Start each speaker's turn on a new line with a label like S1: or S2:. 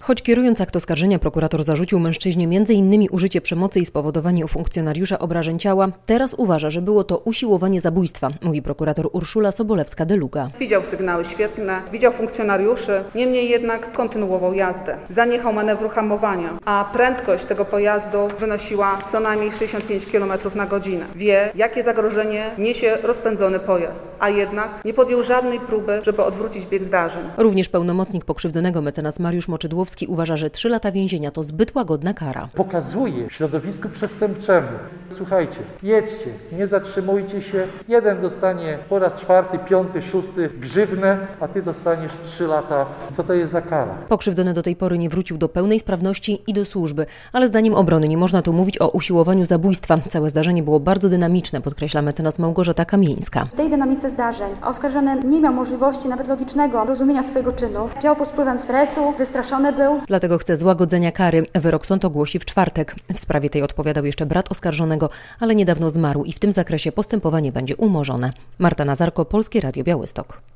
S1: Choć kierując akt oskarżenia prokurator zarzucił mężczyźnie m.in. użycie przemocy i spowodowanie u funkcjonariusza obrażeń ciała, teraz uważa, że było to usiłowanie zabójstwa, mówi prokurator Urszula Sobolewska-Deluga.
S2: Widział sygnały świetlne, widział funkcjonariuszy, niemniej jednak kontynuował jazdę. Zaniechał manewru hamowania, a prędkość tego pojazdu wynosiła co najmniej 65 km na godzinę. Wie, jakie zagrożenie niesie rozpędzony pojazd, a jednak nie podjął żadnej próby, żeby odwrócić bieg zdarzeń.
S1: Również pełnomocnik pokrzywdzonego mecenas Mariusz Moczydłowski uważa, że 3 lata więzienia to zbyt łagodna kara.
S3: Pokazuje środowisku przestępczemu: słuchajcie, jedźcie, nie zatrzymujcie się. Jeden dostanie po raz 4., 5., 6. grzywnę, a ty dostaniesz 3 lata. Co to jest za kara?
S1: Pokrzywdzony do tej pory nie wrócił do pełnej sprawności i do służby, ale zdaniem obrony nie można tu mówić o usiłowaniu zabójstwa. Całe zdarzenie było bardzo dynamiczne, podkreśla mecenas Małgorzata Kamieńska.
S4: W tej dynamice zdarzeń oskarżony nie miał możliwości nawet logicznego rozumienia swojego czynu. Działał pod wpływem stresu, wystraszony był.
S1: Dlatego chce złagodzenia kary. Wyrok sąd ogłosi w czwartek. W sprawie tej odpowiadał jeszcze brat oskarżonego, ale niedawno zmarł i w tym zakresie postępowanie będzie umorzone. Marta Nazarko, Polskie Radio Białystok.